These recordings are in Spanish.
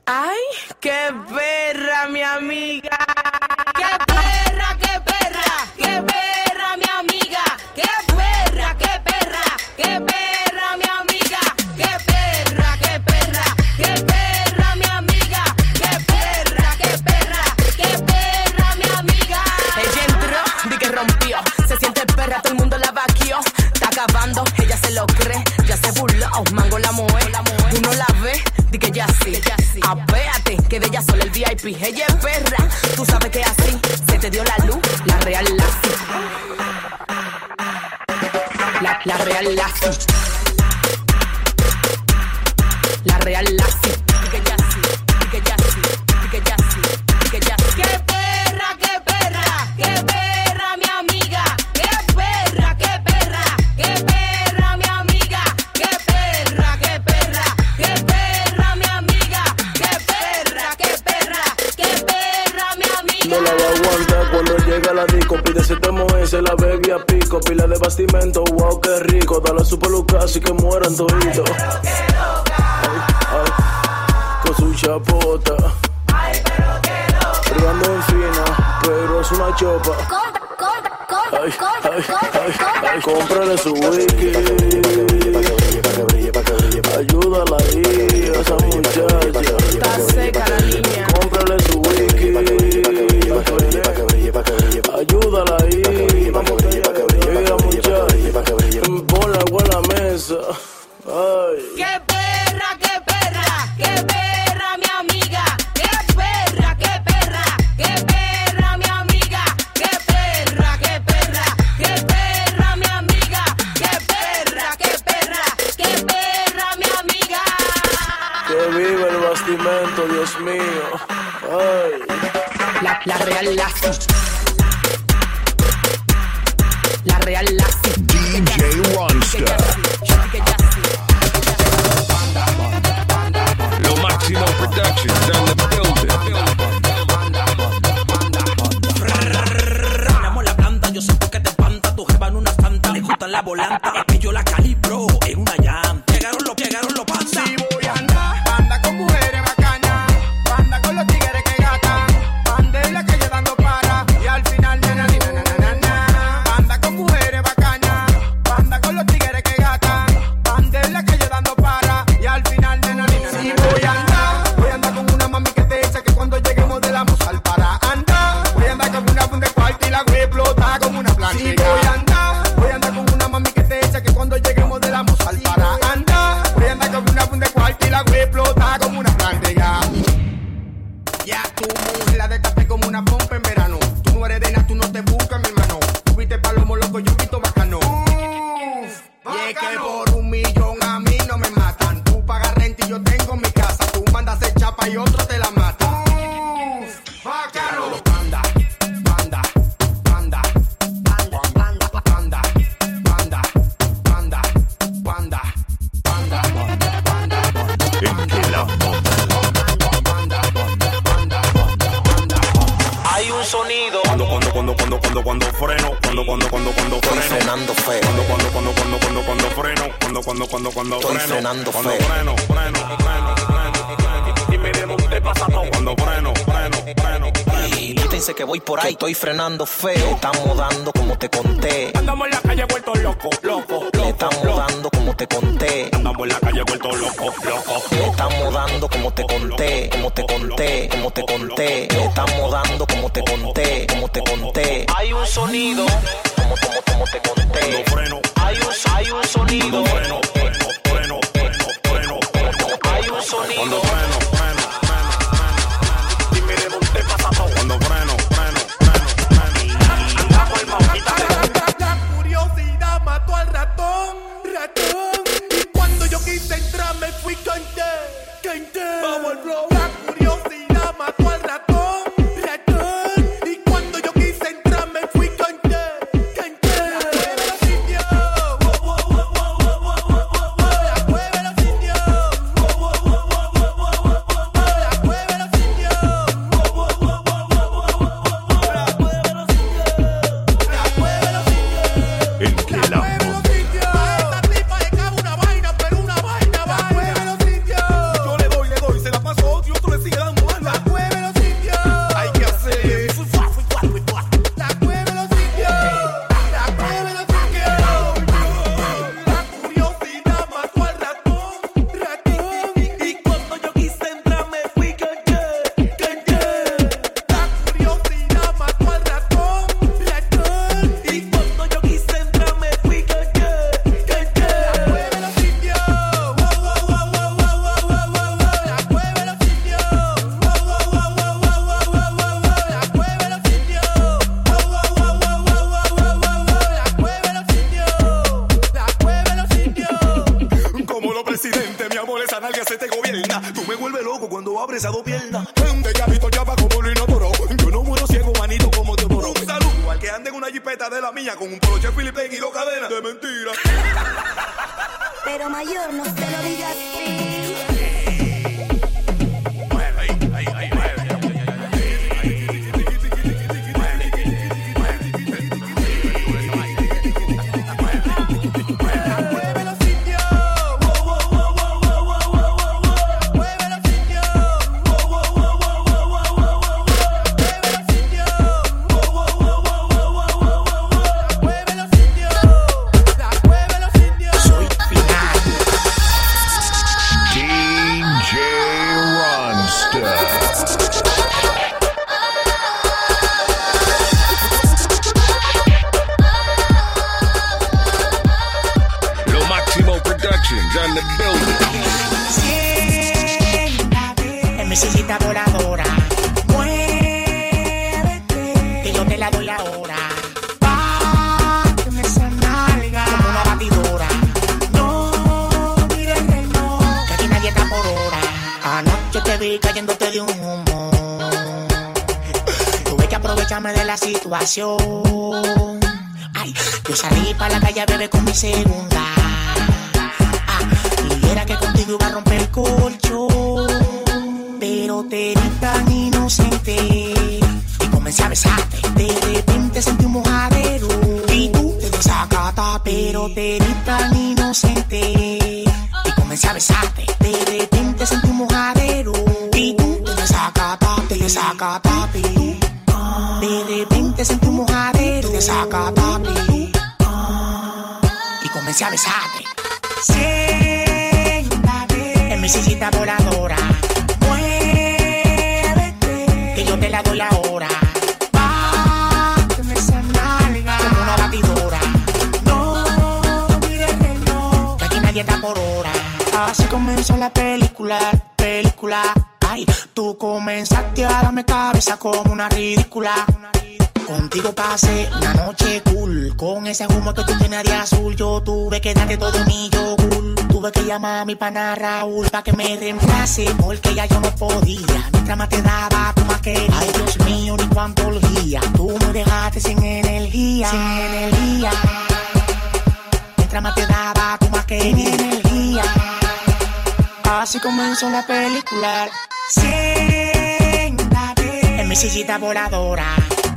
Ay, qué perra, mi amiga. Qué perra, qué perra, qué perra, mi amiga. Qué perra, qué perra, qué perra, mi amiga. Qué perra, qué perra, qué perra, mi amiga. Qué perra, qué perra, qué perra, mi amiga. Ella entró, di que rompió. Se siente perra, todo el mundo la vaquió. Está acabando, ella se lo cree. Ya se burló, mango la mueve. Uno la ve, di que ya sí. Apéate, que de ella solo el VIP. Ella es perra, tú sabes que así se te dio la luz, la real Lassie. La real Lassie. La real Lassie. Di que ya sí, di que ya sí, di que ya sí, di que ya sí. Qué perra, qué perra, qué perra, mi amiga. Qué perra, qué perra, qué perra, mi amiga. Qué perra, qué perra, qué perra, mi amiga. Qué perra, qué perra, qué perra, mi amiga. No la va a aguantar cuando llega la disco. Pide 7 moes, la bebe a pico. Pila de bastimento, wow, qué rico. Dale a su peluca así que mueran toditos. Con su chapota. Ay, pero qué loca. Brigando en fina, pero es una chopa. Cómprale su wiki. Ayúdala ahí, a esa muchacha. Está seca la niña. Cómprale su wiki. Ayúdala ahí. Llega muchacha. Ponla agua en la mesa. Ay. Qué perra, qué perra, qué perra, mi amiga. Qué perra, qué perra, qué perra, mi amiga. Qué perra, qué perra, qué perra, mi amiga. Qué perra, qué perra, qué perra, mi amiga. Que viva el bastimento, Dios mío. Ay. La real Lassie. La real Lassie. DJ Ronsta. Lo Máximo Productions down the building. Tenemos la planta, yo sé por qué te espanta. Tu jeva en una santa, le gusta la volanta. Es que yo la calibro en una llanta. Llegaron los pandas. Si voy a andar, anda con mujeres bacanas. Anda con los tigres que gatan. Anda en la calle dando para. Y al final, anda con mujeres bacanas. Anda con los tigres que gatan. Anda en la calle dando para. Y al final, si voy a andar con una mami que te echa. Que cuando lleguemos de la al para andar. Voy a andar con una funda de cuarto y la voy a explotar como una plancha. Si voy a andar con una mami que te echa. Que cuando lleguemos de la al para andar. Voy a andar con una funda de cuarto y la voy a explotar como una planta. Ya tu mujer la destapé como una pompa en verano. Tú no eres de nada, tú no te buscas, mi hermano. Tú viste palomo loco, yo vito bacano. Y es que por 1 millón a mí no me matan. Tú pagas renta y yo tengo mi casa. Tú mandas a chapa y otro te la mata. Bacano. Banda, banda, banda, banda, banda, banda, banda, banda, banda, banda, banda. En que la Hay un sonido. Cuando freno, cuando Estoy freno, frenando feo. cuando freno, cuando Estoy freno, frenando cuando feo. freno, y miremos te pasa todo. Cuando freno, Y quítense que voy por ahí. Estoy frenando feo. Estamos dando como te conté. andamos en la calle vuelto loco. Estamos dando como te conté. Andamos en la calle vuelto loco. Estamos dando como te conté. Como te conté. Estamos dando como te conté. Hay un sonido. Como te conté. Cuando freno, Hay un sonido. freno, Hay un sonido. cuando freno, y miremos te pasa todo. Cuando freno, andamos el mauquita. La curiosidad mató al ratón. Y cuando yo quise entrar me fui canté. Vamos al flow. La curiosidad mató al ratón. Y cuando yo quise entrar me fui canté. La cueva de los sitios. La cueva de los sitios. me vuelve loco cuando abre esas dos piernas. Gente que ha visto chapa como Lino Toro. Yo no muero ciego, manito, como Teodoro. Un saludo al que ande en una jipeta de la mía con un poloche Philip y dos cadenas de mentira. Pero mayor, no te lo digas. On the building. Siéntate en mi sillita voladora. Muévete, que yo te la doy ahora. Báteme esa nalga como una batidora. No mires el reloj, que aquí nadie está por hora. Anoche te vi cayéndote de un humo. Tuve que aprovecharme de la situación. Ay, yo salí para la calle a beber con mi segunda. Era que contigo iba a romper el colchón, pero te vi tan inocente y comencé a besarte. De repente sentí un mojadero y tú te desacataste. Pero te vi tan inocente y comencé a besarte. De repente sentí un mojadero y tú te desacataste, te desacataste. De repente sentí un mojadero, te desacataste y comencé a besarte. En mi sillita voladora, muévete, que yo te la doy ahora. Báteme esa nalga como una batidora. No mires el reloj, que aquí nadie está por hora. Así comenzó la película. Ay, tú comenzaste a darme cabeza como una ridícula. Contigo pasé una noche cool, con ese humo que tú tienes de azul. Yo tuve que darte todo mi yogur. Tuve que llamar a mi pana Raúl pa' que me reemplace, porque ya yo no podía. Mientras más te daba, tú más querías. Ay, Dios mío, ni cuánto olía. Tú me dejaste sin energía. Mientras más te daba, tú más querías. Así comenzó la película. Siéntate en mi sillita voladora.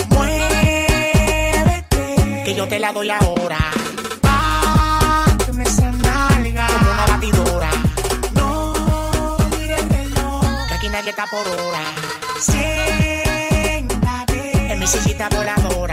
Muévete, que yo te la doy ahora. Báteme esa nalga como una batidora. No mires el reloj, que aquí nadie está por hora. Siéntate en mi sillita voladora.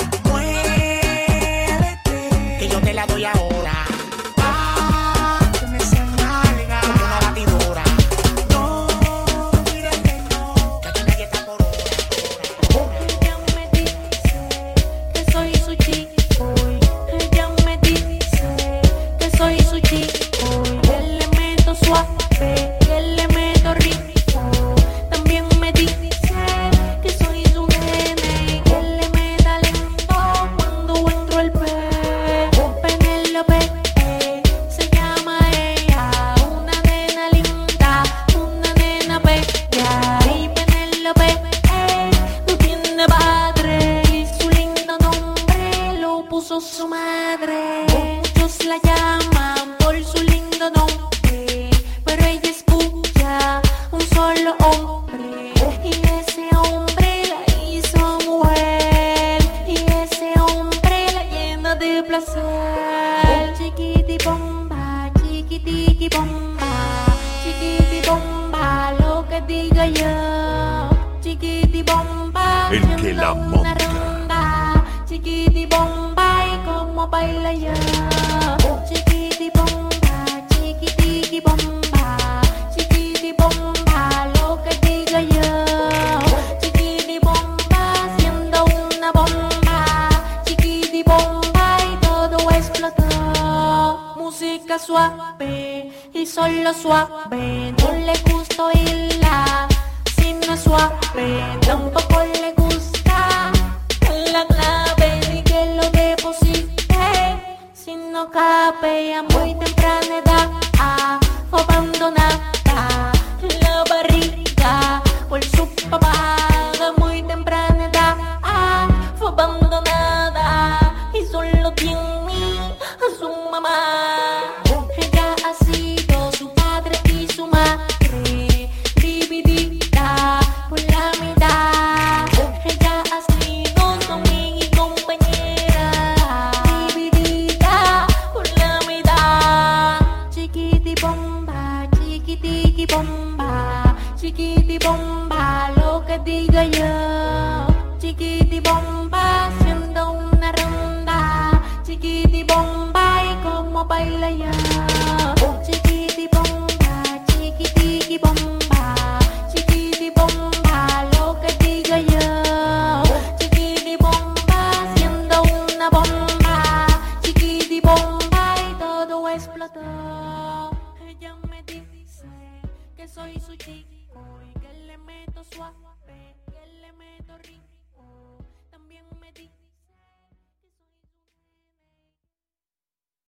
Muévete, que yo te la doy ahora. Báteme esa nalga como una batidora. No mires el reloj, que aquí nadie está por hora. Ella me dice que soy su chico. Ella me dice que soy su chico. Que le meto suave, que le meto rico. También me dice que soy su nene, que le meta lento cuando entro el pe. Penélope se llama ella, una nena linda, una nena bella. Y Penélope no tiene padre y su lindo nombre lo puso su madre. Muchos la llaman por su lindo nombre, pero ella escucha un solo hombre, y ese hombre la hizo mujer, y ese hombre la llena de placer. Chiquiti bomba, chiquitiqui bomba, chiquiti bomba, lo que diga yo. Chiquiti bomba, El que la haciendo monta. una ronda. Chiquiti bomba, y como baila yo. Chiquiti bomba, chiquitiqui bomba, chiquiti bomba, lo que diga yo. Chiquiti bomba, haciendo una bomba. Chiquiti bomba, y todo explotó. Música suave y solo suave, no le gusta oírla si no es suave. Tampoco le gusta la clave ni que lo deposite si no cabe a muy temprana edad. Fue abandonada, la chiquitiqui bomba, chiquiti bomba, lo que diga yo. Chiquiti bomba, haciendo una ronda, chiquiti bomba y como baila ya. Chiquiti bomba, chiquitiqui bomba, chiquiti bomba, lo que diga yo. Chiquiti bomba, haciendo una bomba, chiquiti bomba y todo explotó. Ella me dice que soy su chico y que le meto suave, que le meto rico.